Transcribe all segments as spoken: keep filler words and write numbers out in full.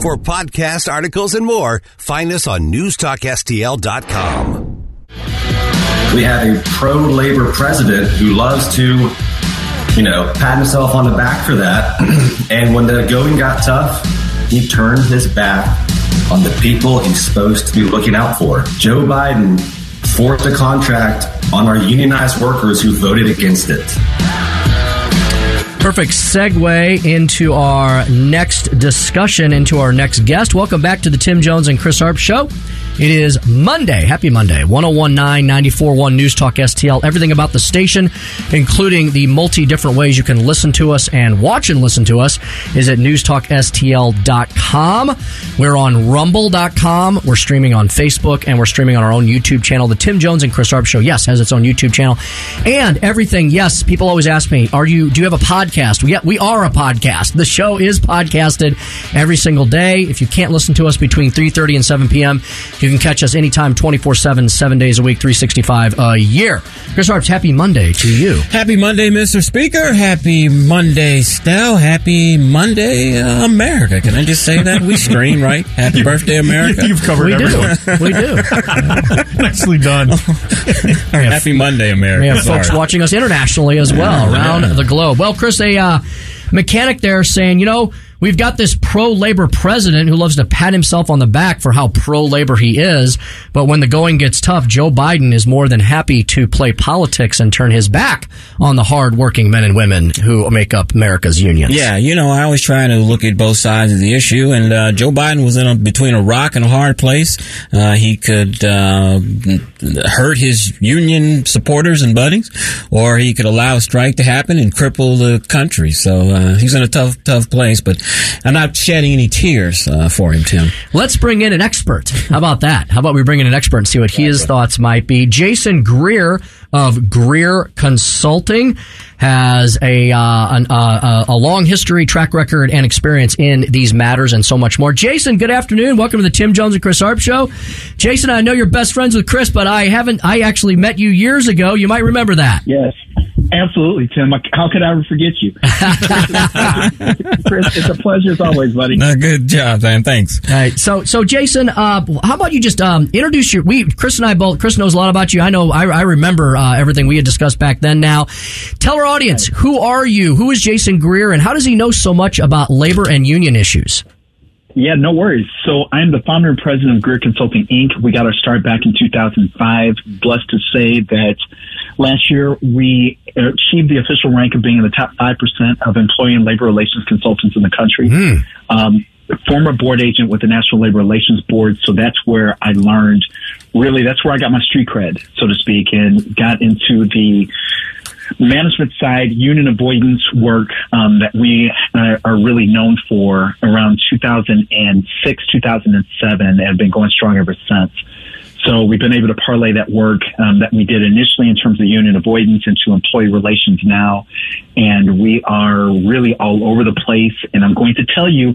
For podcast articles and more, find us on news talk S T L dot com. We have a pro-labor president who loves to, you know, pat himself on the back for that. And when the going got tough, he turned his back on the people he's supposed to be looking out for. Joe Biden forced a contract on our unionized workers who voted against it. Perfect segue into our next discussion, into our next guest. Welcome back to the Tim Jones and Chris Arp Show. It is Monday. Happy Monday. one oh one point nine, ninety-four point one News Talk S T L. Everything about the station, including the multi different ways you can listen to us and watch and listen to us, is at news talk S T L dot com. We're on rumble dot com. We're streaming on Facebook, and we're streaming on our own YouTube channel. The Tim Jones and Chris Arp Show, yes, has its own YouTube channel. And everything, yes, people always ask me, "Are you? Do you have a podcast?" We, yeah, we are a podcast. The show is podcasted every single day. If you can't listen to us between three thirty and seven p.m., you can catch us anytime, twenty-four seven, seven days a week, three sixty-five a year. Chris Arps, happy Monday to you. Happy Monday, Mister Speaker. Happy Monday, Stel. Happy Monday, uh, America. Can I just say that? We scream, right? Happy birthday, America. You've covered we everyone. Do. We do. Nicely done. Happy Monday, America. We have Sorry. folks watching us internationally as well, around the globe. Well, Chris, a uh, mechanic there saying, you know, we've got this pro-labor president who loves to pat himself on the back for how pro-labor he is, but when the going gets tough, Joe Biden is more than happy to play politics and turn his back on the hard-working men and women who make up America's unions. Yeah, you know, I always try to look at both sides of the issue, and uh, Joe Biden was in a, between a rock and a hard place. Uh, he could uh, hurt his union supporters and buddies, or he could allow a strike to happen and cripple the country. So uh, he's in a tough, tough place, but I'm not shedding any tears uh, for him, Tim. Let's bring in an expert. How about that? How about we bring in an expert and see what his thoughts might be? Jason Greer of Greer Consulting has a, uh, an, uh, a long history, track record, and experience in these matters and so much more. Jason, good afternoon. Welcome to the Tim Jones and Chris Arp Show. Jason, I know you're best friends with Chris, but I haven't. I actually met you years ago. You might remember that. Yes. Absolutely, Tim. How could I ever forget you? Chris, it's a pleasure as always, buddy. No, good job, man. Thanks. All right. So, so Jason, uh, how about you just um, introduce your? We, Chris and I both. Chris knows a lot about you. I know. I, I remember uh, everything we had discussed back then. Now, tell our audience, who are you? Who is Jason Greer, and how does he know so much about labor and union issues? Yeah, no worries. So I'm the founder and president of Greer Consulting, Incorporated. We got our start back in two thousand five. Blessed to say that last year we achieved the official rank of being in the top five percent of employee and labor relations consultants in the country. Mm. Um, former board agent with the National Labor Relations Board. So that's where I learned, really, that's where I got my street cred, so to speak, and got into the management side, union avoidance work um, that we uh, are really known for around two thousand six, two thousand seven, and have been going strong ever since. So we've been able to parlay that work um, that we did initially in terms of union avoidance into employee relations now. And we are really all over the place. And I'm going to tell you,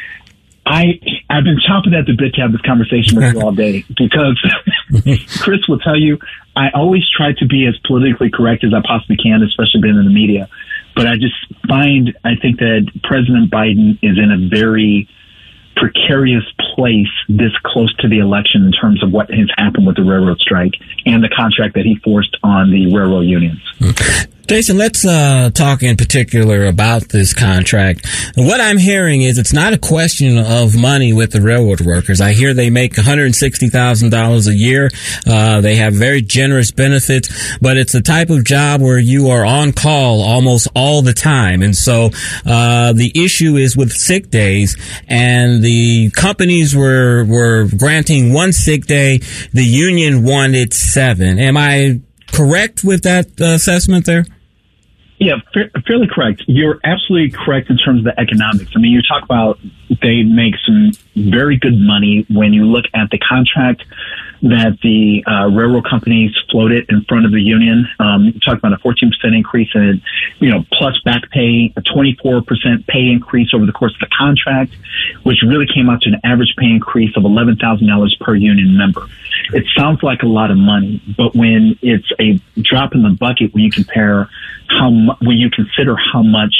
I, I've been chomping at the bit to have this conversation with you all day because Chris will tell you, I always try to be as politically correct as I possibly can, especially being in the media. But I just find, I think that President Biden is in a very precarious place this close to the election in terms of what has happened with the railroad strike and the contract that he forced on the railroad unions. Jason, let's uh, talk in particular about this contract. What I'm hearing is it's not a question of money with the railroad workers. I hear they make one hundred sixty thousand dollars a year. Uh, they have very generous benefits, but it's the type of job where you are on call almost all the time. And so uh, the issue is with sick days, and the companies were, were granting one sick day. The union wanted seven. Am I correct with that uh, assessment there? Yeah, fa- fairly correct. You're absolutely correct in terms of the economics. I mean, you talk about they make some very good money when you look at the contract that the uh, railroad companies floated in front of the union. Um, you talk about a fourteen percent increase in, you know, plus back pay, a twenty-four percent pay increase over the course of the contract, which really came out to an average pay increase of eleven thousand dollars per union member. It sounds like a lot of money, but when it's a drop in the bucket, when you compare how mu- when you consider how much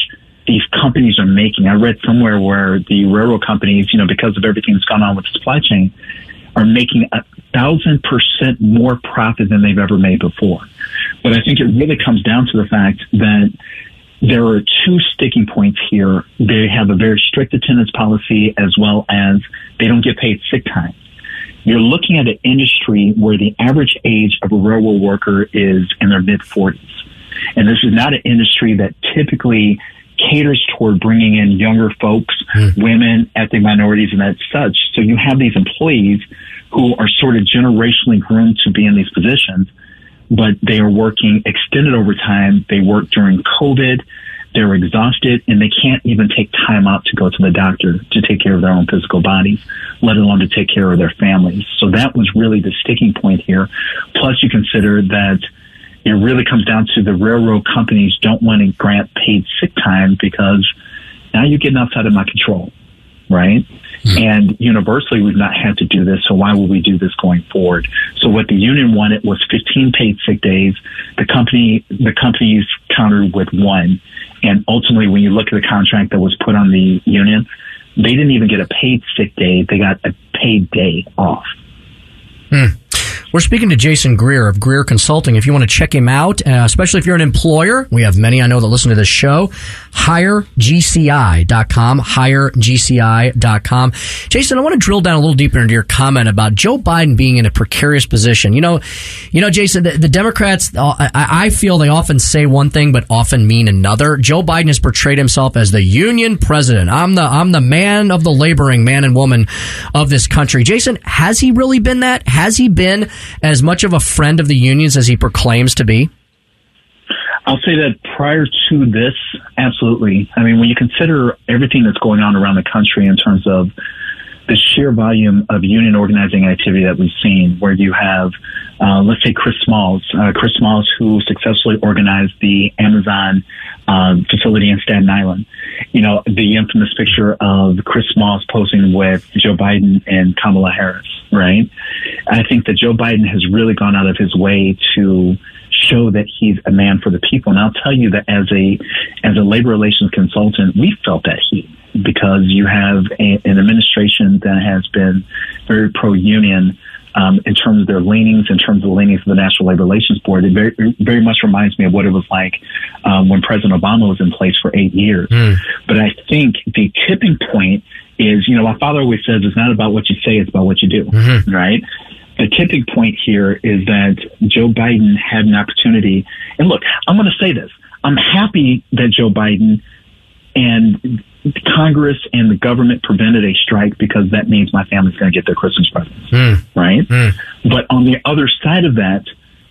these companies are making. I read somewhere where the railroad companies, you know, because of everything that's gone on with the supply chain, are making a thousand percent more profit than they've ever made before. But I think it really comes down to the fact that there are two sticking points here. They have a very strict attendance policy, as well as they don't get paid sick time. You're looking at an industry where the average age of a railroad worker is in their mid-forties. And this is not an industry that typically caters toward bringing in younger folks, mm. women, ethnic minorities, and that such. So you have these employees who are sort of generationally groomed to be in these positions, but they are working extended overtime. They work during COVID. They're exhausted, and they can't even take time out to go to the doctor to take care of their own physical bodies, let alone to take care of their families. So that was really the sticking point here. Plus, you consider that it really comes down to the railroad companies don't want to grant paid sick time because now you're getting outside of my control, right? Mm-hmm. And universally, we've not had to do this, so why would we do this going forward? So what the union wanted was fifteen paid sick days. The company, the companies countered with one. And ultimately, when you look at the contract that was put on the union, they didn't even get a paid sick day. They got a paid day off. Hmm. We're speaking to Jason Greer of Greer Consulting. If you want to check him out, uh, especially if you're an employer, we have many I know that listen to this show, hire G C I dot com, hire G C I dot com. Jason, I want to drill down a little deeper into your comment about Joe Biden being in a precarious position. You know, you know, Jason, the, the Democrats, uh, I, I feel they often say one thing but often mean another. Joe Biden has portrayed himself as the union president. I'm the I'm the man of the laboring man and woman of this country. Jason, has he really been that? Has he been as much of a friend of the unions as he proclaims to be? I'll say that prior to this, absolutely. I mean, when you consider everything that's going on around the country in terms of the sheer volume of union organizing activity that we've seen, where you have, uh, let's say, Chris Smalls, uh, Chris Smalls, who successfully organized the Amazon uh, facility in Staten Island. You know, the infamous picture of Chris Smalls posing with Joe Biden and Kamala Harris, right? I think that Joe Biden has really gone out of his way to show that he's a man for the people. And I'll tell you that as a as a labor relations consultant, we felt that heat because you have a, an administration that has been very pro-union um, in terms of their leanings, in terms of the leanings of the National Labor Relations Board. It very, very much reminds me of what it was like um, when President Obama was in place for eight years. Mm. But I think the tipping point is, you know, my father always says it's not about what you say, it's about what you do, mm-hmm. right? The tipping point here is that Joe Biden had an opportunity. And look, I'm going to say this. I'm happy that Joe Biden and Congress and the government prevented a strike because that means my family's going to get their Christmas presents, mm. right? Mm. But on the other side of that,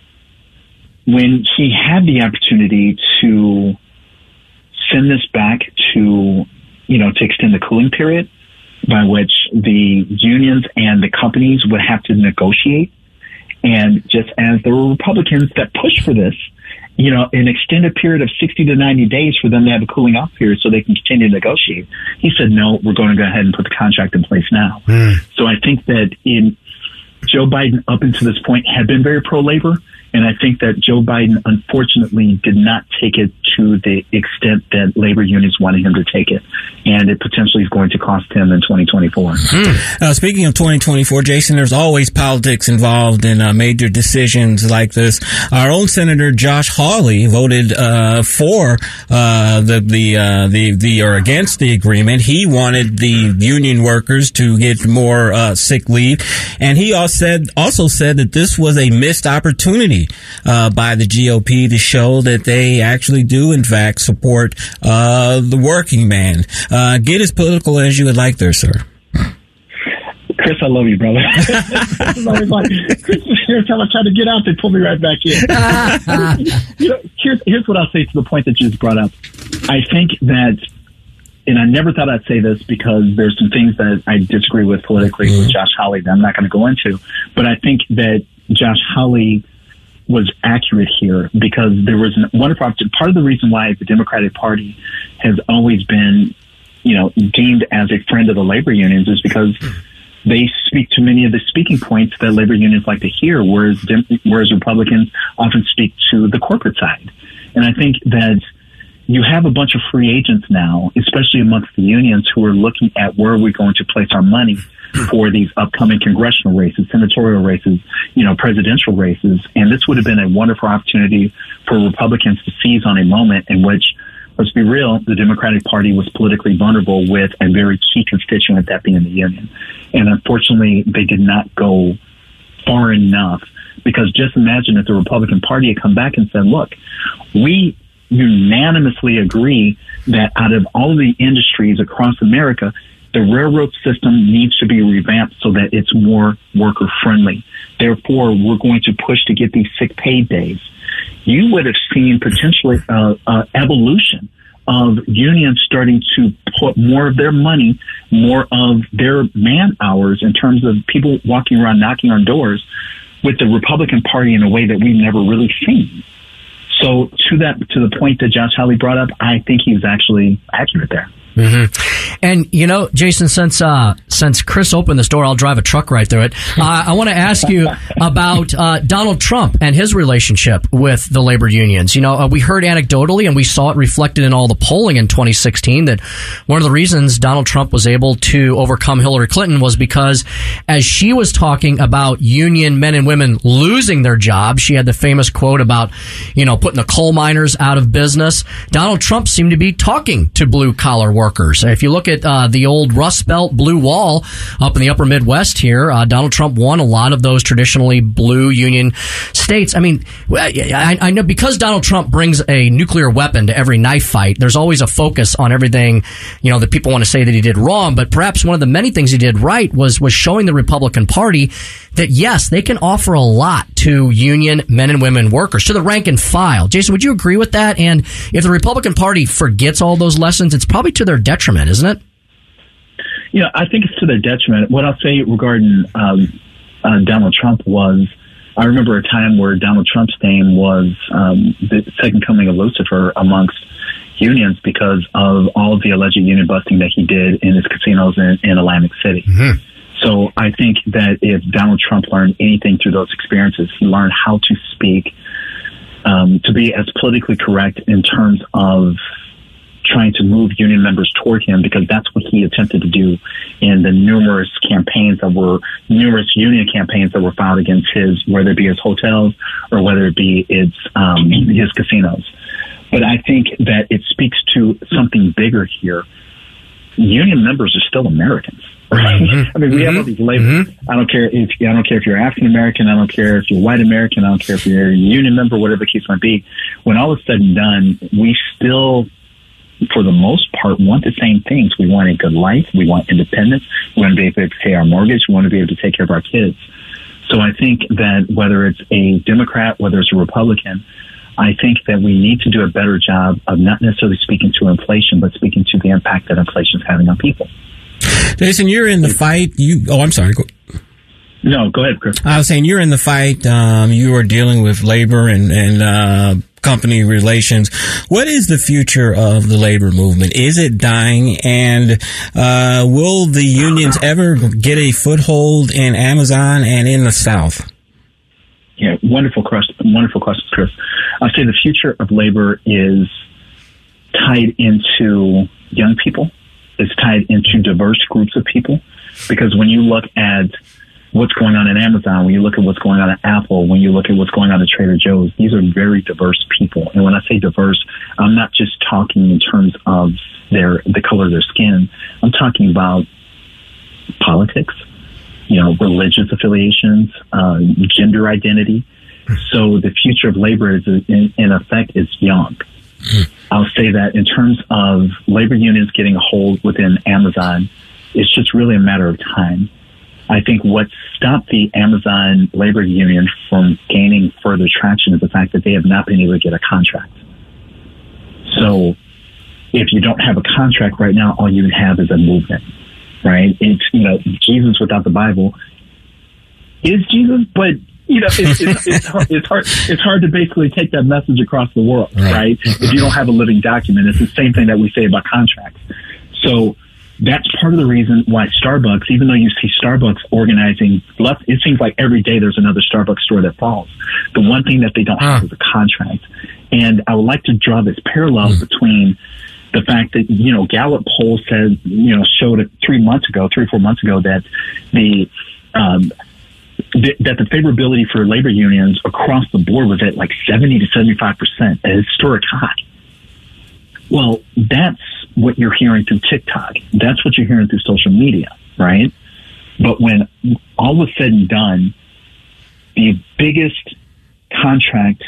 when he had the opportunity to send this back to, you know, to extend the cooling period, by which the unions and the companies would have to negotiate. And just as there were Republicans that pushed for this, you know, an extended period of sixty to ninety days for them to have a cooling off period so they can continue to negotiate. He said, no, we're going to go ahead and put the contract in place now. Mm. So I think that in Joe Biden up until this point had been very pro-labor. And I think that Joe Biden, unfortunately, did not take it to the extent that labor unions wanted him to take it. And it potentially is going to cost him in twenty twenty-four. Hmm. Uh, speaking of twenty twenty-four, Jason, there's always politics involved in uh, major decisions like this. Our own Senator Josh Hawley voted uh, for uh, the the uh, the the or against the agreement. He wanted the union workers to get more uh, sick leave, and he also said also said that this was a missed opportunity Uh, by the G O P to show that they actually do, in fact, support uh, the working man. Uh, get as political as you would like there, sir. Chris, I love you, brother. It's always like, Chris, every time I try to get out, they pull me right back in. You know, here's, here's what I'll say to the point that you just brought up. I think that, and I never thought I'd say this because there's some things that I disagree with politically mm-hmm. with Josh Hawley that I'm not going to go into, but I think that Josh Hawley was accurate here because there was an, one part of the reason why the Democratic Party has always been, you know, deemed as a friend of the labor unions is because they speak to many of the speaking points that labor unions like to hear, whereas whereas Republicans often speak to the corporate side. And I think that, you have a bunch of free agents now, especially amongst the unions, who are looking at where are we going to place our money for these upcoming congressional races, senatorial races, you know, presidential races. And this would have been a wonderful opportunity for Republicans to seize on a moment in which, let's be real, the Democratic Party was politically vulnerable with a very key constituent, that being the union. And unfortunately, they did not go far enough, because just imagine if the Republican Party had come back and said, look, we unanimously agree that out of all of the industries across America, the railroad system needs to be revamped so that it's more worker friendly. Therefore, we're going to push to get these sick pay days. You would have seen potentially uh, uh, evolution of unions starting to put more of their money, more of their man hours in terms of people walking around knocking on doors with the Republican Party in a way that we've never really seen. So to that, to the point that Josh Hawley brought up, I think he's actually accurate there. Mm-hmm. And, you know, Jason, since uh, since Chris opened this door, I'll drive a truck right through it. Uh, I want to ask you about uh, Donald Trump and his relationship with the labor unions. You know, uh, we heard anecdotally, and we saw it reflected in all the polling in twenty sixteen, that one of the reasons Donald Trump was able to overcome Hillary Clinton was because as she was talking about union men and women losing their jobs, she had the famous quote about, you know, putting the coal miners out of business. Donald Trump seemed to be talking to blue collar workers. If you look at uh, the old Rust Belt blue wall up in the upper Midwest here, uh, Donald Trump won a lot of those traditionally blue union states. I mean, I, I know because Donald Trump brings a nuclear weapon to every knife fight, there's always a focus on everything, you know, that people want to say that he did wrong. But perhaps one of the many things he did right was, was showing the Republican Party that, yes, they can offer a lot to union men and women workers, to the rank and file. Jason, would you agree with that? And if the Republican Party forgets all those lessons, it's probably to their detriment, isn't it? You know, I think it's to their detriment. What I'll say regarding um, uh, Donald Trump was, I remember a time where Donald Trump's name was um, the second coming of Lucifer amongst unions because of all of the alleged union busting that he did in his casinos in, in Atlantic City. Mm-hmm. So I think that if Donald Trump learned anything through those experiences, he learned how to speak, um, to be as politically correct in terms of trying to move union members toward him, because that's what he attempted to do in the numerous campaigns that were, numerous union campaigns that were filed against his, whether it be his hotels or whether it be its, um, his casinos. But I think that it speaks to something bigger here. Union members are still Americans. Right? Mm-hmm. I mean, we mm-hmm. have all these labels. Mm-hmm. I don't care if I don't care if you're African American. I don't care if you're white American. I don't care if you're a union member. Whatever the case might be. When all is said and done, we still, for the most part, want the same things. We want a good life. We want independence. We want to be able to pay our mortgage. We want to be able to take care of our kids. So I think that whether it's a Democrat, whether it's a Republican, I think that we need to do a better job of not necessarily speaking to inflation, but speaking to the impact that inflation is having on people. Jason, you're in the fight. You, oh, I'm sorry. Go. No, go ahead, Chris. I was saying you're in the fight. Um, you are dealing with labor and, and uh, company relations. What is the future of the labor movement? Is it dying? And uh, will the unions ever get a foothold in Amazon and in the South? Yeah, wonderful question. Wonderful question, Chris. I'll say the future of labor is tied into young people. It's tied into diverse groups of people, because when you look at what's going on in Amazon, when you look at what's going on at Apple, when you look at what's going on at Trader Joe's, these are very diverse people. And when I say diverse, I'm not just talking in terms of their the color of their skin. I'm talking about politics, you know, religious affiliations, uh, gender identity. So the future of labor is, in, in effect, is young. I'll say that in terms of labor unions getting a hold within Amazon, it's just really a matter of time. I think what stopped the Amazon labor union from gaining further traction is the fact that they have not been able to get a contract. So if you don't have a contract right now, all you have is a movement, right? It's, you know, Jesus without the Bible is Jesus, but you know, it's, it's, it's, hard, it's hard. It's hard to basically take that message across the world, right? If you don't have a living document, it's the same thing that we say about contracts. So that's part of the reason why Starbucks, even though you see Starbucks organizing, left, it seems like every day there's another Starbucks store that falls. The one thing that they don't have is a contract. And I would like to draw this parallel mm. between the fact that, you know, Gallup poll said, you know, showed it three months ago, three or four months ago, that the um, th- that the favorability for labor unions across the board was at like seventy to seventy-five percent, a historic high. Well, that's what you're hearing through TikTok. That's what you're hearing through social media, right? But when all was said and done, the biggest contract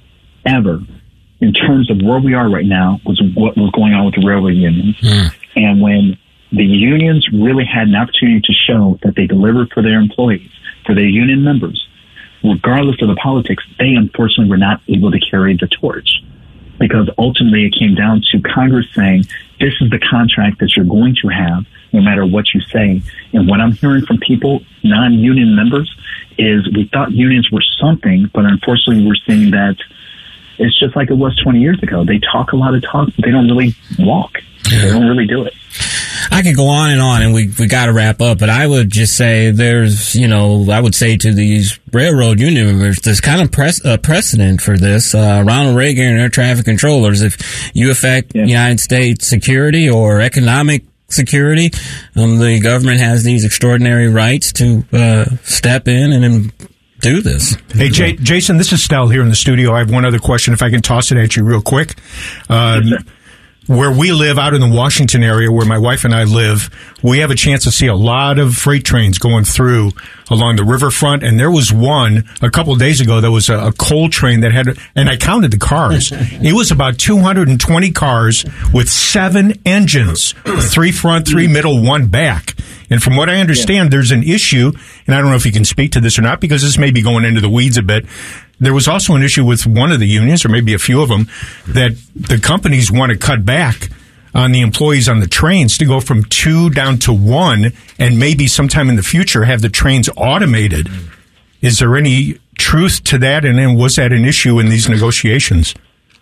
ever in terms of where we are right now was what was going on with the railroad unions. Mm. And when the unions really had an opportunity to show that they delivered for their employees, for their union members, regardless of the politics, they unfortunately were not able to carry the torch. Because ultimately it came down to Congress saying, this is the contract that you're going to have no matter what you say. And what I'm hearing from people, non-union members, is we thought unions were something, but unfortunately we're seeing that it's just like it was twenty years ago. They talk a lot of talk, but they don't really walk. They don't really do it. I could go on and on, and we we got to wrap up. But I would just say there's, you know, I would say to these railroad union members, there's kind of pres- uh, precedent for this. Uh, Ronald Reagan and air traffic controllers, if you affect yeah. United States security or economic security, um, the government has these extraordinary rights to uh, step in and. and do this. Hey, J- Jason, this is Stel here in the studio. I have one other question, if I can toss it at you real quick. Um, where we live out in the Washington area, where my wife and I live, we have a chance to see a lot of freight trains going through along the riverfront. And there was one a couple of days ago that was a, a coal train that had, and I counted the cars. It was about two hundred twenty cars with seven engines, three front, three middle, one back. And from what I understand, there's an issue, and I don't know if you can speak to this or not, because this may be going into the weeds a bit. There was also an issue with one of the unions, or maybe a few of them, that the companies want to cut back on the employees on the trains to go from two down to one, and maybe sometime in the future have the trains automated. Is there any truth to that, and then was that an issue in these negotiations?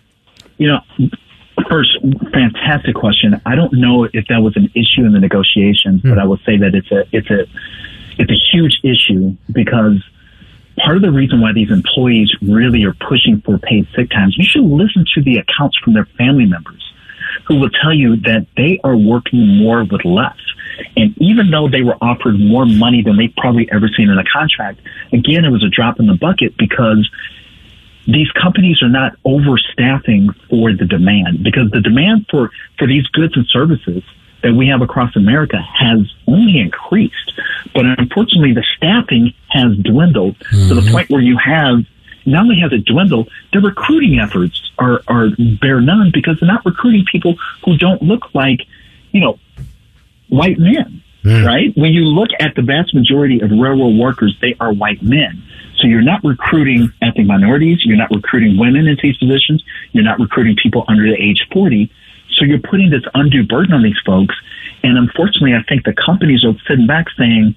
You know, first, fantastic question. I don't know if that was an issue in the negotiations, mm. but I will say that it's a it's a it's a huge issue, because part of the reason why these employees really are pushing for paid sick times, you should listen to the accounts from their family members who will tell you that they are working more with less. And even though they were offered more money than they've probably ever seen in a contract, again, it was a drop in the bucket, because these companies are not overstaffing for the demand, because the demand for, for these goods and services that we have across America has only increased. But unfortunately, the staffing has dwindled mm-hmm. to the point where you have, not only has it dwindled, the recruiting efforts are, are bare none, because they're not recruiting people who don't look like, you know, white men, mm. right? When you look at the vast majority of railroad workers, they are white men. So you're not recruiting ethnic minorities. You're not recruiting women into these positions. You're not recruiting people under the age forty. So you're putting this undue burden on these folks. And unfortunately, I think the companies are sitting back saying,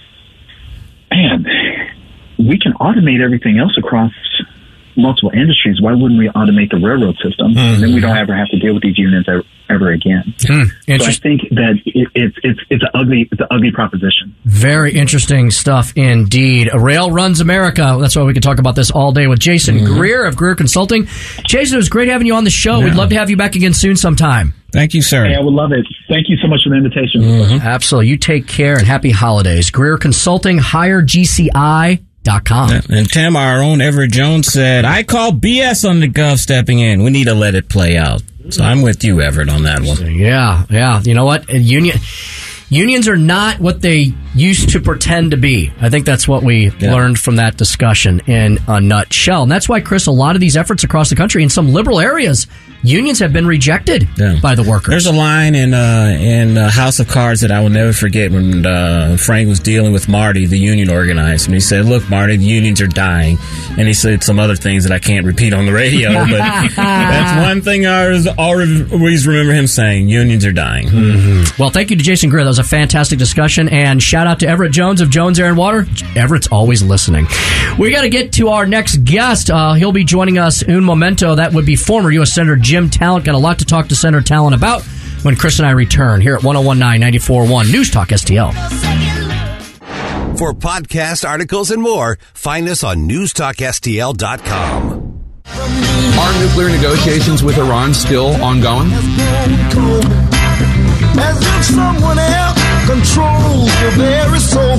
man, we can automate everything else across multiple industries. Why wouldn't we automate the railroad system? Mm-hmm. Then we don't ever have to deal with these unions ever, ever again. Hmm. So I think that it, it's it's it's an ugly it's an ugly proposition. Very interesting stuff indeed. Rail runs America. That's why we could talk about this all day with Jason mm-hmm. Greer of Greer Consulting. Jason, it was great having you on the show. Yeah. We'd love to have you back again soon sometime. Thank you, sir. Hey, I would love it. Thank you so much for the invitation. Mm-hmm. Absolutely. You take care and happy holidays. Greer Consulting, hire G C I dot com. And Tim, our own Everett Jones, said, I call B S on the Gov stepping in. We need to let it play out. So I'm with you, Everett, on that one. Yeah, yeah. You know what? Union unions are not what they used to pretend to be. I think that's what we yeah. learned from that discussion in a nutshell. And that's why, Chris, a lot of these efforts across the country in some liberal areas, unions have been rejected yeah. by the workers. There's a line in uh, in uh, House of Cards that I will never forget when uh, Frank was dealing with Marty, the union organizer. And he said, look, Marty, the unions are dying. And he said some other things that I can't repeat on the radio. But that's one thing I always remember him saying, unions are dying. Mm-hmm. Well, thank you to Jason Greer. That was a fantastic discussion. And shout out to Everett Jones of Jones Air and Water. Everett's always listening. We got to get to our next guest. Uh, he'll be joining us un momento. That would be former U S Senator Jim Talent. Got a lot to talk to Senator Talent about. when Chris and I return here at ten nineteen ninety-four point one News Talk S T L. For podcast articles and more, find us on news talk S T L dot com. Are nuclear negotiations with Iran still ongoing? As if someone else controls your very soul.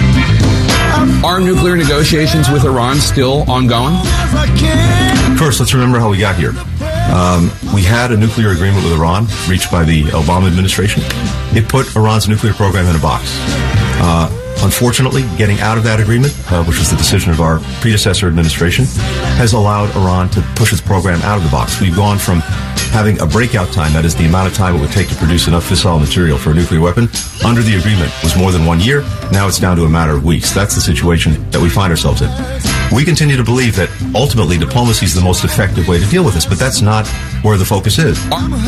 Are nuclear negotiations with Iran still ongoing? First, let's remember how we got here. Um, we had a nuclear agreement with Iran reached by the Obama administration. It put Iran's nuclear program in a box. Uh, Unfortunately, getting out of that agreement, uh, which was the decision of our predecessor administration, has allowed Iran to push its program out of the box. We've gone from having a breakout time, that is the amount of time it would take to produce enough fissile material for a nuclear weapon, under the agreement was more than one year. Now it's down to a matter of weeks. That's the situation that we find ourselves in. We continue to believe that ultimately diplomacy is the most effective way to deal with this, but that's not where the focus is.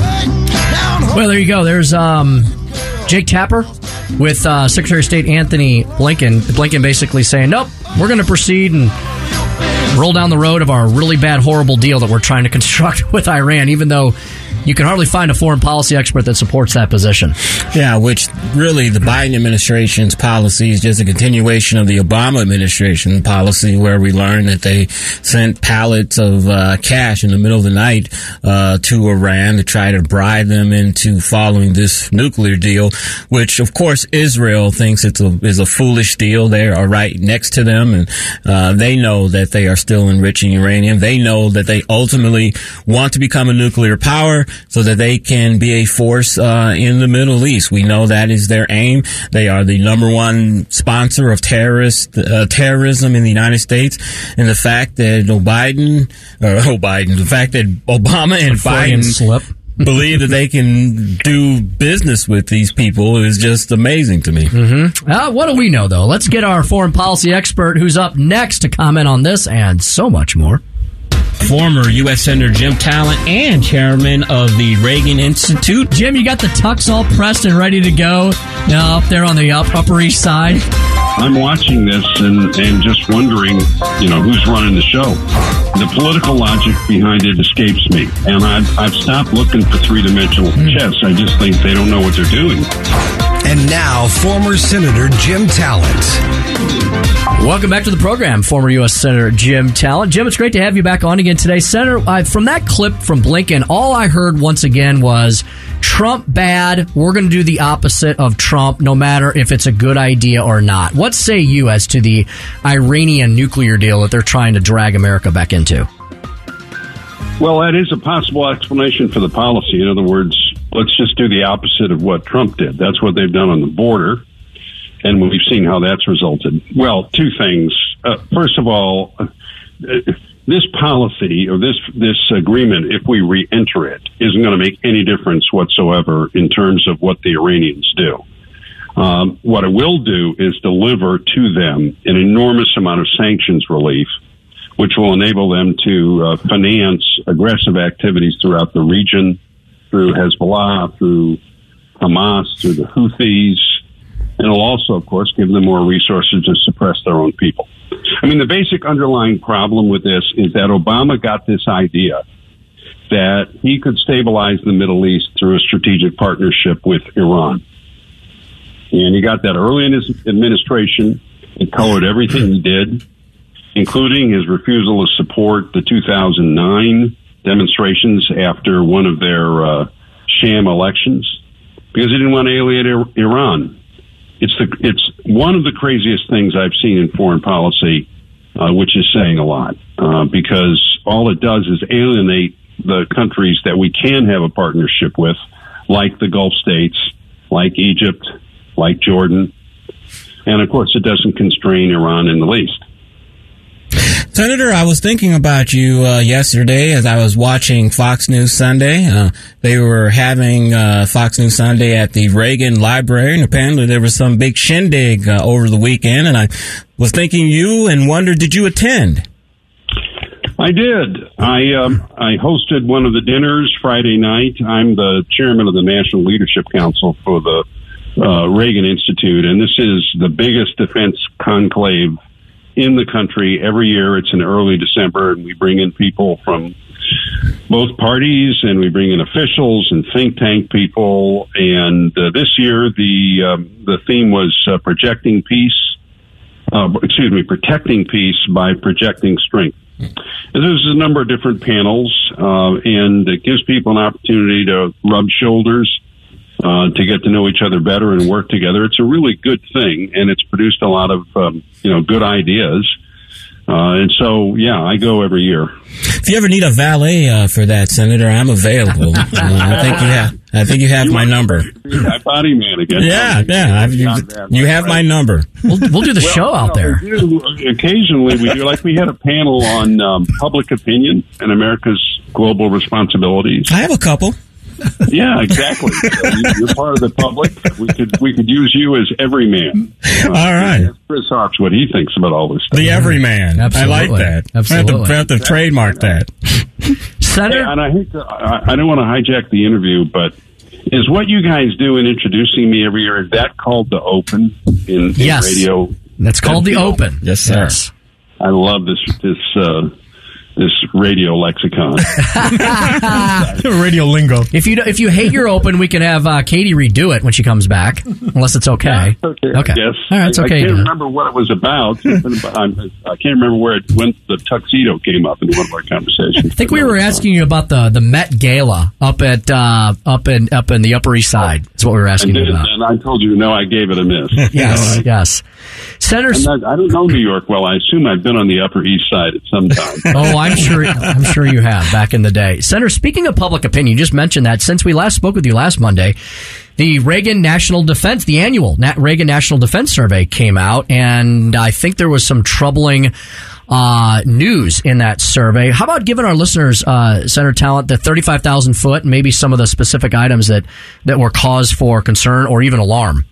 Well, there you go. There's um, Jake Tapper with uh, Secretary of State Anthony Blinken. Blinken basically saying, nope, we're going to proceed and roll down the road of our really bad, horrible deal that we're trying to construct with Iran, even though you can hardly find a foreign policy expert that supports that position. Yeah, which really the Biden administration's policy is just a continuation of the Obama administration policy, where we learned that they sent pallets of uh, cash in the middle of the night uh, to Iran to try to bribe them into following this nuclear deal, which, of course, Israel thinks it's a, is a foolish deal. They are right next to them, and uh, they know that they are still enriching uranium. They know that they ultimately want to become a nuclear power, so that they can be a force uh, in the Middle East. We know that is their aim. They are the number one sponsor of terrorist uh, terrorism in the United States. And the fact that Joe Biden, or oh Biden, the fact that Obama and Biden slip. believe that they can do business with these people is just amazing to me. Mm-hmm. Uh, what do we know, though? Let's get our foreign policy expert who's up next to comment on this and so much more. Former U S Senator Jim Talent and chairman of the Reagan Institute. Jim, you got the tux all pressed and ready to go uh, up there on the up, Upper East Side? I'm watching this and, and just wondering, you know, who's running the show. The political logic behind it escapes me. And I've, I've stopped looking for three-dimensional mm. chess. I just think they don't know what they're doing. And now, former Senator Jim Talent. Welcome back to the program, former U S Senator Jim Talent. Jim, it's great to have you back on again today. Senator, uh, from that clip from Blinken, all I heard once again was Trump bad. We're going to do the opposite of Trump, no matter if it's a good idea or not. What say you as to the Iranian nuclear deal that they're trying to drag America back into? Well, that is a possible explanation for the policy. In other words, let's just do the opposite of what Trump did. That's what they've done on the border. And we've seen how that's resulted. Well, two things. Uh, first of all, uh, this policy or this this agreement, if we re-enter it, isn't going to make any difference whatsoever in terms of what the Iranians do. Um, what it will do is deliver to them an enormous amount of sanctions relief, which will enable them to uh, finance aggressive activities throughout the region, through Hezbollah, through Hamas, through the Houthis. And it'll also, of course, give them more resources to suppress their own people. I mean, the basic underlying problem with this is that Obama got this idea that he could stabilize the Middle East through a strategic partnership with Iran. And he got that early in his administration. It colored everything he did, including his refusal to support the two thousand nine demonstrations after one of their uh, sham elections, because he didn't want to alienate Iran. It's the it's one of the craziest things I've seen in foreign policy, uh, which is saying a lot, uh, because all it does is alienate the countries that we can have a partnership with, like the Gulf states, like Egypt, like Jordan, and of course it doesn't constrain Iran in the least. Senator, I was thinking about you uh, yesterday as I was watching Fox News Sunday. Uh, they were having uh, Fox News Sunday at the Reagan Library, and apparently there was some big shindig uh, over the weekend, and I was thinking you and wondered, did you attend? I did. I um, I hosted one of the dinners Friday night. I'm the chairman of the National Leadership Council for the uh, Reagan Institute, and this is the biggest defense conclave in the country. Every year it's in early December, and we bring in people from both parties, and we bring in officials and think tank people. And uh, this year, the um, the theme was uh, projecting peace. Uh, excuse me, protecting peace by projecting strength. And there's a number of different panels, uh, and it gives people an opportunity to rub shoulders, uh, to get to know each other better and work together. It's a really good thing, and it's produced a lot of um, you know good ideas. Uh, and so, yeah, I go every year. If you ever need a valet uh, for that, Senator, I'm available. uh, I think you have. I think you have you my number. My body man again. Yeah, yeah. I've, you you have my number. We'll, we'll do the well, show out you know, there. We do, occasionally, we do. Like we had a panel on um, public opinion and America's global responsibilities. I have a couple. Yeah, exactly. So you, you're part of the public. We could we could use you as everyman. Uh, all right. Chris Hawks, what he thinks about all this stuff. The everyman. Absolutely. I like that. Absolutely. I have to, I have to trademark that. Senator, Hey, and I hate to, I, I don't want to hijack the interview, but is what you guys do in introducing me every year, is that called the Open in, in yes. radio? That's called the Open. Yes, sir. Yes. I love this this uh, this radio lexicon. Radio lingo. If you if you hate your Open, we can have uh, Katie redo it when she comes back, unless it's okay. Yeah, okay. Okay. Yes. All right, it's I, okay. I can't to- remember what it was about. I'm, I can't remember where it went. The tuxedo came up in one of our conversations. I think we were asking you about the, the Met Gala up at uh, up in up in the Upper East Side. That's what we were asking and, you about. and I told you, no, I gave it a miss. Yes, yes. Senator, I'm not, I don't know New York well. I assume I've been on the Upper East Side at some time. oh, I'm sure. I'm sure you have back in the day. Senator, speaking of public opinion, you just mentioned that since we last spoke with you last Monday, the Reagan National Defense, the annual Na- Reagan National Defense Survey came out, and I think there was some troubling uh, news in that survey. How about giving our listeners, uh, Senator Talent, the thirty-five thousand foot, and maybe some of the specific items that, that were cause for concern or even alarm?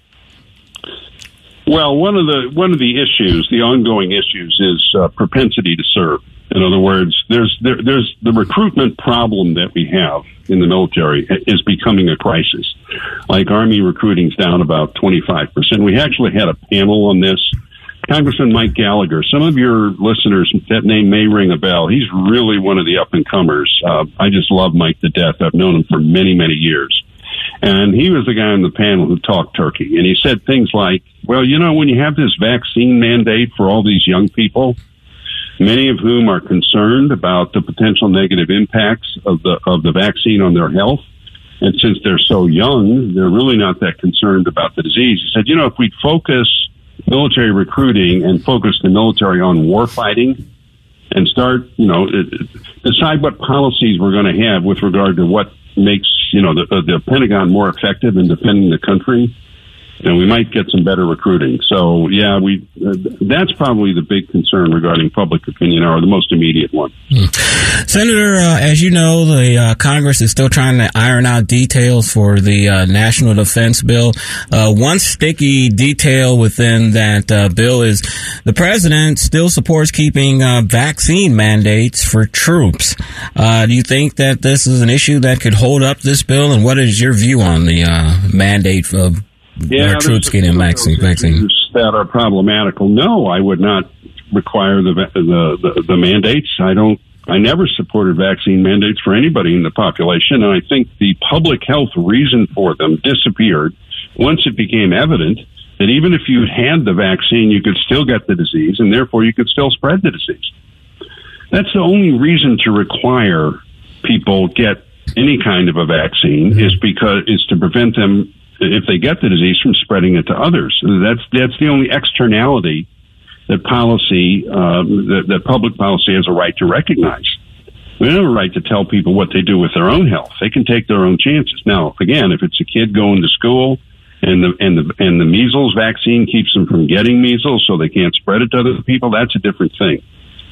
Well, one of the one of the issues, the ongoing issues, is uh, propensity to serve. In other words, there's there, there's the recruitment problem that we have in the military is becoming a crisis. Like Army recruiting's down about twenty-five percent. We actually had a panel on this. Congressman Mike Gallagher, some of your listeners, that name may ring a bell. He's really one of the up-and-comers. Uh, I just love Mike to death. I've known him for many, many years. And he was the guy on the panel who talked turkey. And he said things like, well, you know, when you have this vaccine mandate for all these young people, many of whom are concerned about the potential negative impacts of the of the vaccine on their health, and since they're so young, they're really not that concerned about the disease. He said, you know, if we focus military recruiting and focus the military on war fighting and start, you know, decide what policies we're going to have with regard to what makes, you know, the, the Pentagon more effective in defending the country, and we might get some better recruiting. So, yeah, we uh, that's probably the big concern regarding public opinion, or the most immediate one. Hmm. Senator, uh, as you know, the uh, Congress is still trying to iron out details for the uh, National Defense Bill. Uh, one sticky detail within that uh, bill is the president still supports keeping uh, vaccine mandates for troops. Uh, do you think that this is an issue that could hold up this bill, and what is your view on the uh, mandate of Yeah, our troops getting a vaccine? vaccine? That are problematical. No, I would not require the, the the the mandates. I don't. I never supported vaccine mandates for anybody in the population, and I think the public health reason for them disappeared once it became evident that even if you had the vaccine, you could still get the disease, and therefore you could still spread the disease. That's the only reason to require people get any kind of a vaccine, is because is to prevent them, if they get the disease, from spreading it to others. That's that's the only externality that policy, um, that, that public policy has a right to recognize. We don't have a right to tell people what they do with their own health. They can take their own chances. Now, again, if it's a kid going to school and the and the and the measles vaccine keeps them from getting measles, so they can't spread it to other people, that's a different thing.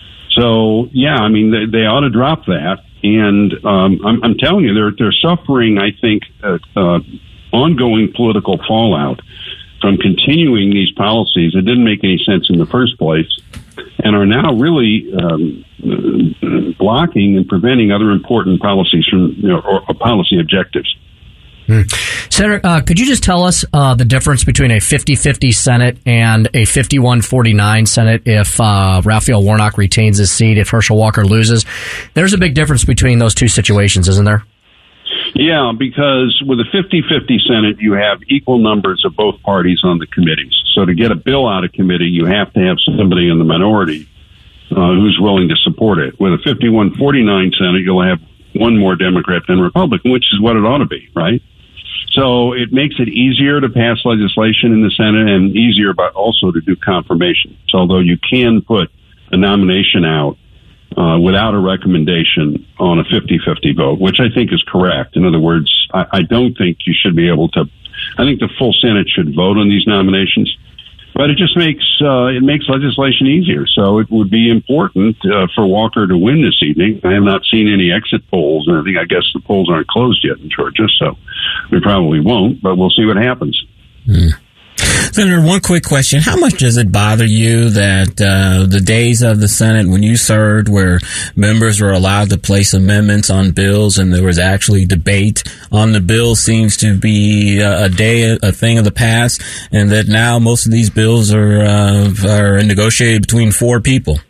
So, yeah, I mean, they, they ought to drop that. And um, I'm, I'm telling you, they're they're suffering, I think, uh, uh, ongoing political fallout from continuing these policies that didn't make any sense in the first place, and are now really um, blocking and preventing other important policies from, you know, or, or policy objectives. Hmm. Senator, uh, could you just tell us uh, the difference between a fifty-fifty Senate and a fifty-one forty-nine Senate if uh, Raphael Warnock retains his seat, if Herschel Walker loses? There's a big difference between those two situations, isn't there? Yeah, because with a fifty-fifty Senate, you have equal numbers of both parties on the committees. So to get a bill out of committee, you have to have somebody in the minority uh, who's willing to support it. With a fifty-one forty-nine Senate, you'll have one more Democrat than Republican, which is what it ought to be, right? So it makes it easier to pass legislation in the Senate and easier but also to do confirmation. So although you can put a nomination out uh, without a recommendation on a fifty-fifty vote, which I think is correct. In other words, I, I don't think you should be able to, I think the full Senate should vote on these nominations. But it just makes uh, it makes legislation easier. So it would be important uh, for Walker to win this evening. I have not seen any exit polls, and I think I guess the polls aren't closed yet in Georgia, so we probably won't. But we'll see what happens. Mm. Senator, one quick question. How much does it bother you that uh, the days of the Senate when you served where members were allowed to place amendments on bills and there was actually debate on the bill seems to be uh, a day, a thing of the past, and that now most of these bills are, uh, are negotiated between four people?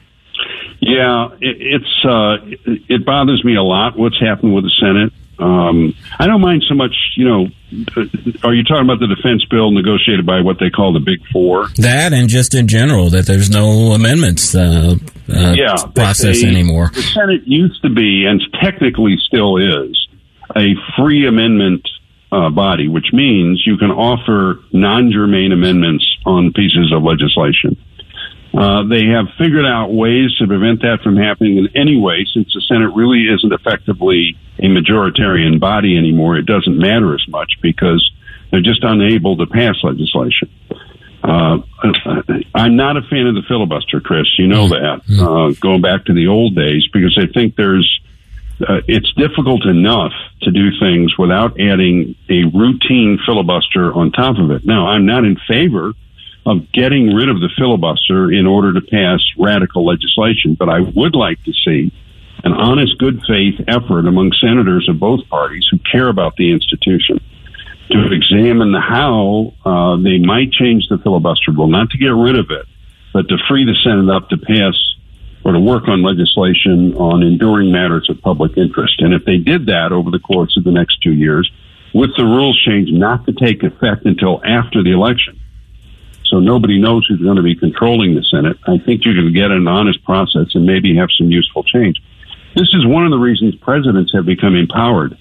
Yeah, it, it's uh, it bothers me a lot what's happened with the Senate. Um, I don't mind so much, you know, are you talking about the defense bill negotiated by what they call the Big Four? That and just in general, that there's no amendments uh, uh, yeah, process they, anymore. The Senate used to be, and technically still is, a free amendment uh, body, which means you can offer non-germane amendments on pieces of legislation. Uh, they have figured out ways to prevent that from happening in any way, since the Senate really isn't effectively a majoritarian body anymore. It doesn't matter as much because they're just unable to pass legislation. Uh, I'm not a fan of the filibuster, Chris. You know that, uh, going back to the old days, because I think there's, uh, it's difficult enough to do things without adding a routine filibuster on top of it. Now, I'm not in favor of getting rid of the filibuster in order to pass radical legislation, but I would like to see an honest, good faith effort among senators of both parties who care about the institution to examine how uh, they might change the filibuster rule, not to get rid of it, but to free the Senate up to pass or to work on legislation on enduring matters of public interest. And if they did that over the course of the next two years, with the rules change not to take effect until after the election, so nobody knows who's going to be controlling the Senate, I think you can get an honest process and maybe have some useful change. This is one of the reasons presidents have become empowered,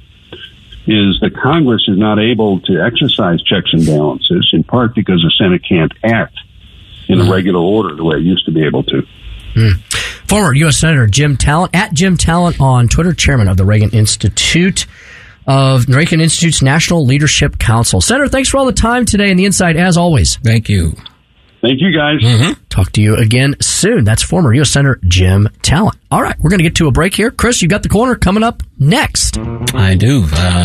is that Congress is not able to exercise checks and balances, in part because the Senate can't act in a regular order the way it used to be able to. Mm. Former U S Senator Jim Talent, at Jim Talent on Twitter, chairman of the Reagan Institute, of Reagan Institute's National Leadership Council. Senator, thanks for all the time today and the insight, as always. Thank you. Thank you, guys. Mm-hmm. Talk to you again soon. That's former U S Senator Jim Talent. All right, we're going to get to a break here. Chris, you got the corner coming up next. I do.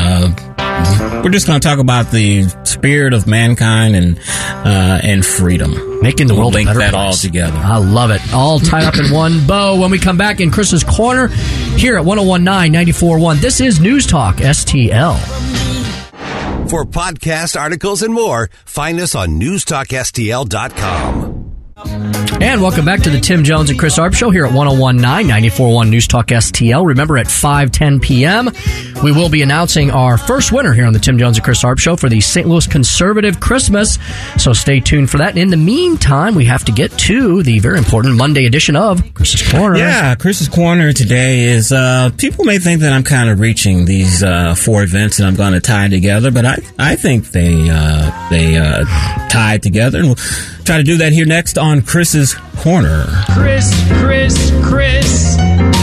Uh, we're just going to talk about the spirit of mankind and uh, and freedom. Making the we'll world link a better that place. all together. I love it. All tied up in one bow. When we come back in Chris's Corner here at one oh one nine ninety-four point one. This is News Talk S T L. For podcast articles and more, find us on news talk S T L dot com. And welcome back to the Tim Jones and Chris Arp Show here at one oh one nine ninety-four point one News Talk S T L. Remember, at five ten p.m., we will be announcing our first winner here on the Tim Jones and Chris Arp Show for the Saint Louis Conservative Christmas. So stay tuned for that. And in the meantime, we have to get to the very important Monday edition of Chris's Corner. Yeah, Chris's Corner today is, uh, people may think that I'm kind of reaching these uh, four events that I'm going to tie together, but I, I think they, uh, they uh, tie together. And we'll try to do that here next on Chris's Corner. Chris, Chris, Chris.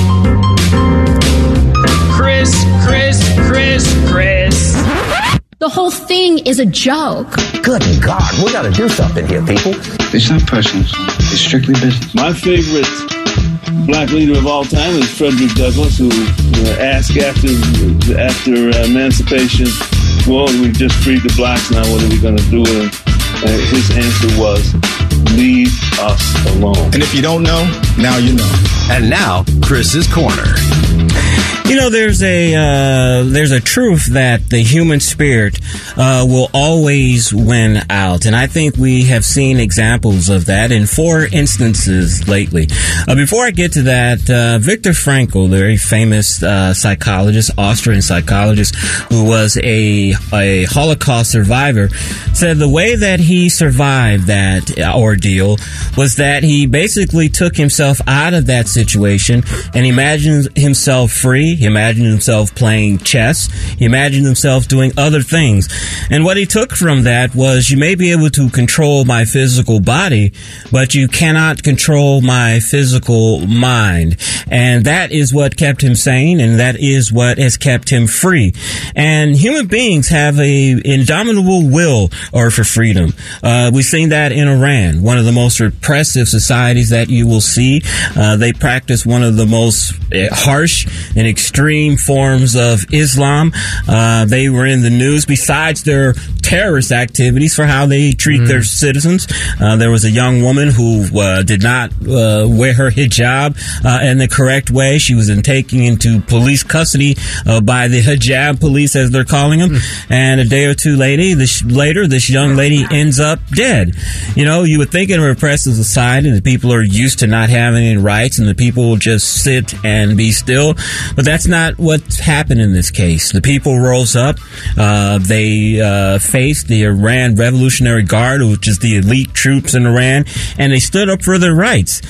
Chris, Chris, Chris, Chris. The whole thing is a joke. Good God, we got to do something here, people. It's not personal. It's strictly business. My favorite black leader of all time is Frederick Douglass, who uh, asked after after uh, emancipation, well, we just freed the blacks, now what are we going to do with them? Uh, his answer was, leave us alone. And if you don't know, now you know. And now, Chris's Corner. You know, there's a uh, there's a truth that the human spirit uh, will always win out, and I think we have seen examples of that in four instances lately. Uh, before I get to that, uh, Viktor Frankl, the very famous uh, psychologist, Austrian psychologist, who was a a Holocaust survivor, said the way that he survived that ordeal was that he basically took himself out of that situation and imagined himself free. He imagined himself playing chess. He imagined himself doing other things. And what he took from that was, you may be able to control my physical body, but you cannot control my physical mind. And that is what kept him sane, and that is what has kept him free. And human beings have a indomitable will or for freedom. Uh, we've seen that in Iran, one of the most repressive societies that you will see. Uh, they practice one of the most harsh and extreme forms of Islam. Uh, they were in the news besides their terrorist activities for how they treat mm. their citizens. Uh, there was a young woman who uh, did not uh, wear her hijab uh, in the correct way. She was in taken into police custody uh, by the hijab police, as they're calling them. Mm. And a day or two later, this, later, this young lady ends up dead. You know, you would think in a repressive society that people are used to not having any rights and the people will just sit and be still. But that's not what's happened in this case. The people rose up. Uh, they uh, faced the Iran Revolutionary Guard, which is the elite troops in Iran, and they stood up for their rights.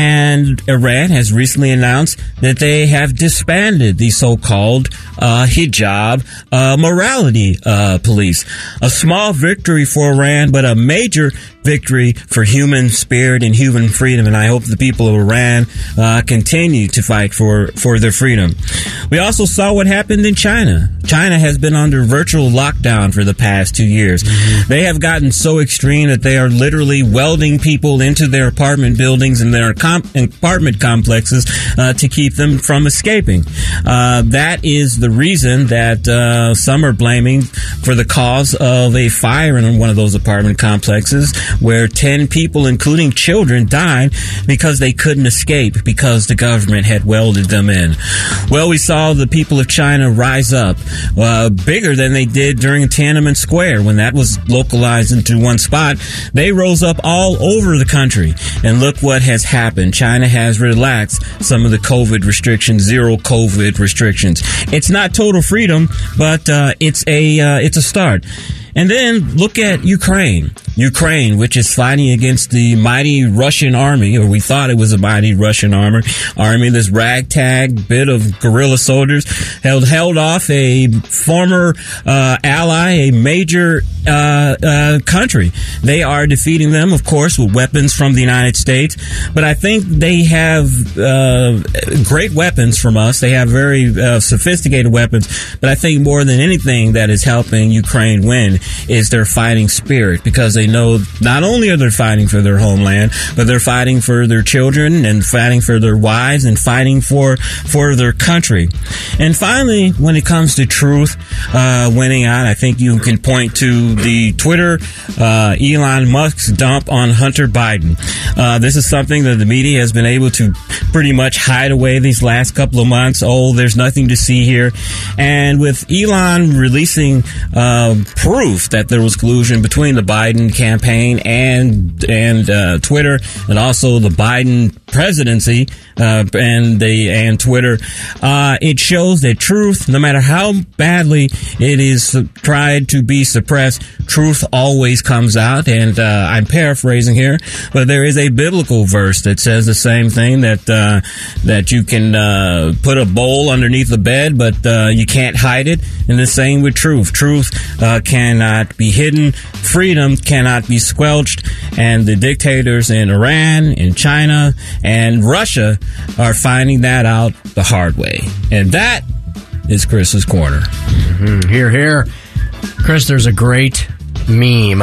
And Iran has recently announced that they have disbanded the so-called uh, hijab uh, morality uh, police. A small victory for Iran, but a major victory for human spirit and human freedom, and I hope the people of Iran uh, continue to fight for, for their freedom. We also saw what happened in China. China has been under virtual lockdown for the past two years. Mm-hmm. They have gotten so extreme that they are literally welding people into their apartment buildings and their comp- apartment complexes uh, to keep them from escaping. Uh, that is the reason that uh, some are blaming for the cause of a fire in one of those apartment complexes, where ten people, including children, died because they couldn't escape because the government had welded them in. Well, we saw the people of China rise up uh, bigger than they did during Tiananmen Square when that was localized into one spot. They rose up all over the country, and look what has happened. China has relaxed some of the COVID restrictions, zero COVID restrictions. It's not total freedom, but uh, it's a uh, it's a start. And then look at Ukraine. Ukraine, which is fighting against the mighty Russian army, or we thought it was a mighty Russian army. Army, this ragtag bit of guerrilla soldiers held held off a former uh, ally, a major uh, uh, country. They are defeating them, of course, with weapons from the United States. But I think they have uh, great weapons from us. They have very uh, sophisticated weapons. But I think more than anything that is helping Ukraine win is their fighting spirit, because they know not only are they fighting for their homeland, but they're fighting for their children and fighting for their wives and fighting for for their country. And finally, when it comes to truth uh, winning out, I think you can point to the Twitter uh, Elon Musk's dump on Hunter Biden. Uh, this is something that the media has been able to pretty much hide away these last couple of months. Oh, there's nothing to see here. And with Elon releasing uh, proof that there was collusion between the Biden campaign and and uh, Twitter, and also the Biden presidency uh, and the and Twitter, uh, it shows that truth, no matter how badly it is tried to be suppressed, truth always comes out. And uh, I'm paraphrasing here, but there is a biblical verse that says the same thing, that uh, that you can uh, put a bowl underneath the bed, but uh, you can't hide it. And the same with truth. Truth uh, cannot be hidden. Freedom cannot be squelched. And the dictators in Iran, in China, and Russia are finding that out the hard way. And that is Chris's Corner. Mm-hmm. Here, here. Chris, there's a great meme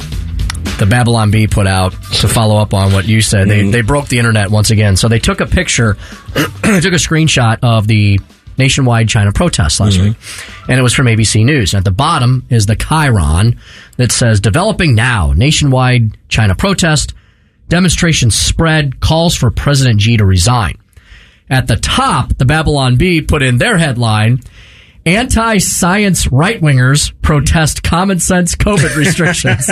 the Babylon Bee put out to follow up on what you said. Mm-hmm. They they broke the internet once again. So they took a picture, took a screenshot of the nationwide China protests last mm-hmm. week, and it was from A B C News. And at the bottom is the chyron that says, "Developing now, nationwide China protest, demonstrations spread, calls for President Xi to resign." At the top, the Babylon Bee put in their headline, anti-science right-wingers protest common sense COVID restrictions.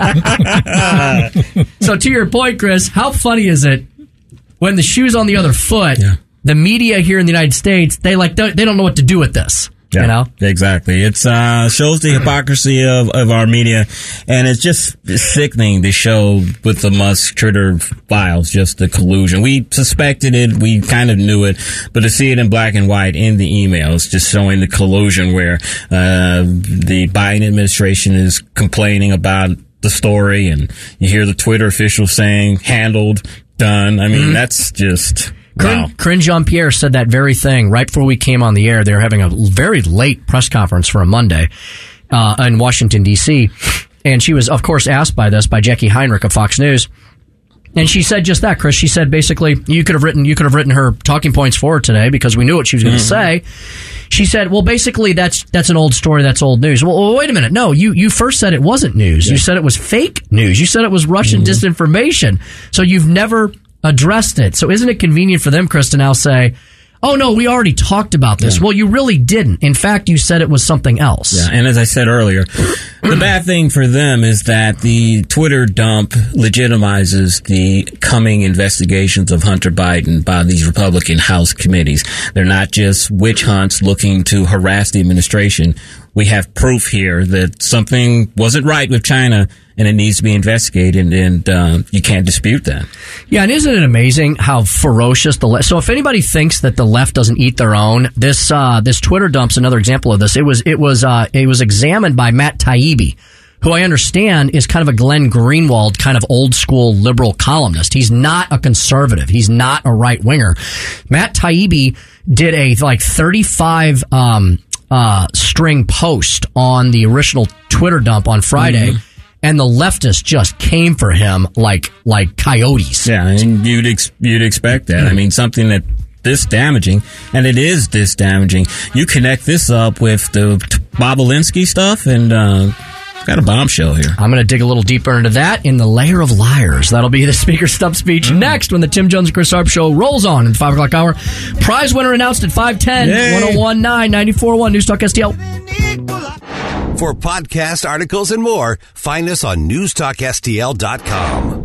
So to your point, Chris, how funny is it when the shoe's on the other foot, yeah. the media here in the United States, they like they don't know what to do with this. Yeah, you know? Exactly. It's uh shows the hypocrisy of, of our media, and it's just sickening to show with the Musk Twitter files, just the collusion. We suspected it, we kind of knew it, but to see it in black and white in the emails, just showing the collusion where uh the Biden administration is complaining about the story, and you hear the Twitter officials saying handled, done. I mean, mm-hmm. that's just... Wow. Karine Jean-Pierre said that very thing right before we came on the air. They were having a very late press conference for a Monday uh, in Washington, D C, and she was, of course, asked by this by Jackie Heinrich of Fox News. And she said just that, Chris. She said basically, you could have written you could have written her talking points for her today because we knew what she was going to mm-hmm. say. She said, well, basically, that's that's an old story. That's old news. Well, well wait a minute. No, you, you first said it wasn't news. Yeah. You said it was fake news. You said it was Russian mm-hmm. disinformation. So you've never addressed it. So isn't it convenient for them, Chris, to now say, oh, no, we already talked about this. Yeah. Well, you really didn't. In fact, you said it was something else. Yeah, and as I said earlier, the bad thing for them is that the Twitter dump legitimizes the coming investigations of Hunter Biden by these Republican House committees. They're not just witch hunts looking to harass the administration. We have proof here that something wasn't right with China, and it needs to be investigated, and uh, you can't dispute that. Yeah, and isn't it amazing how ferocious the left... So if anybody thinks that the left doesn't eat their own, this uh, this Twitter dump's another example of this. It was it was uh, it was examined by Matt Taibbi, who I understand is kind of a Glenn Greenwald kind of old school liberal columnist. He's not a conservative. He's not a right winger. Matt Taibbi did a like thirty-five um, uh, string post on the original Twitter dump on Friday. Mm-hmm. And the leftists just came for him like like coyotes. Yeah, and you'd ex- you'd expect that. I mean, something that this damaging, and it is this damaging. You connect this up with the Bobulinski stuff, and uh, got a bombshell here. I'm going to dig a little deeper into that in the layer of liars. That'll be the Speaker Stump speech mm. next when the Tim Jones and Chris Harp Show rolls on in the five o'clock hour. Prize winner announced at five ten, ten oh nine, ninety-four point one News Talk S T L. For podcast articles and more, find us on news talk S T L dot com.